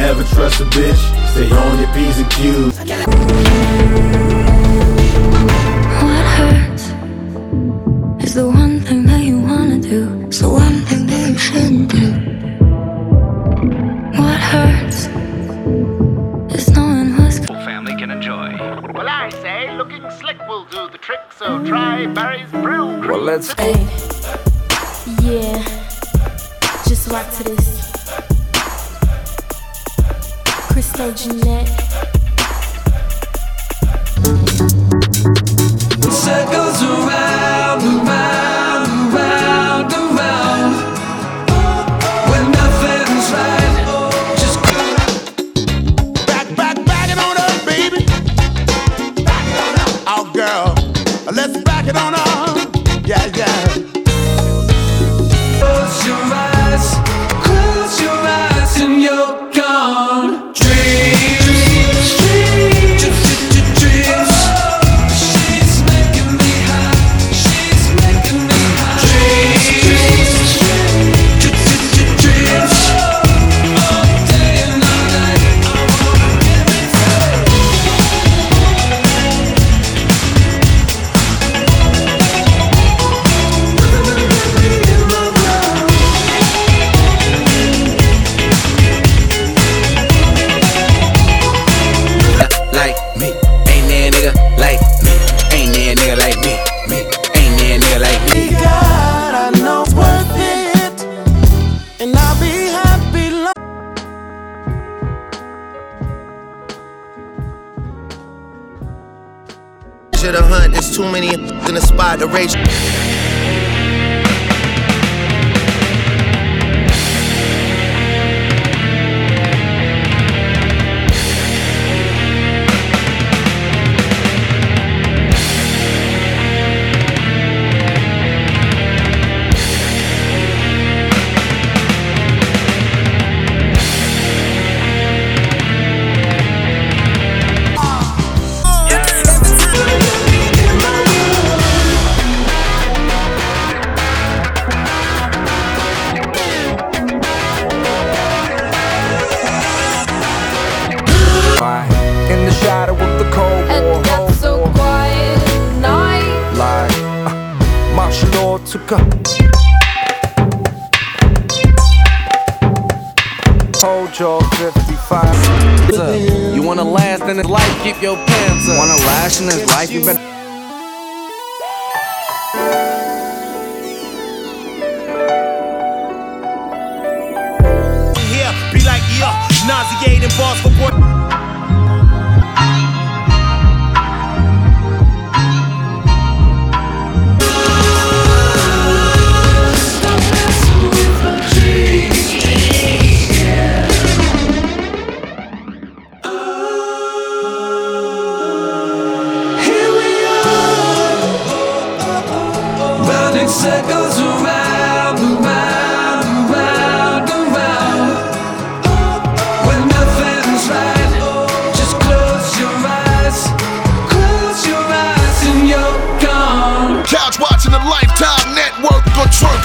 Never trust a bitch, stay on your P's and Q's. What hurts is the one thing that you wanna do. It's the one thing that you shouldn't do. What hurts is knowing who's family can enjoy. Well, I say looking slick will do the trick, so try Barry's Brew Cream. Well, let's. Hey, yeah, just rock to this. Crystal Jeanette. Circles around, around, around, around. When nothing's right, just back it on up, baby. Back it on up. Oh, girl, let's back it on up. Yeah, yeah. close your eyes, and you're gone. Dreams, dreams. She's making me high. She's making me high. Dreams, dreams. All day and all night, I wanna get it like me, ain't there a nigga like me, ain't there a nigga like me, ain't there a nigga like me. God, I know it's worth it, and I'll be happy. To hunt, there's too many in the spot to race. in the shadow of the cold war. And that's so quiet night. Like martial law took a hold your 55. You wanna last in this life, keep your pants up. Wanna last in this life, you better. Here, be like, nauseating boss for boy. Running circles around, around, around, around. When nothing's right, just close your eyes and you're gone. Couch watching the Lifetime Network, go twerk.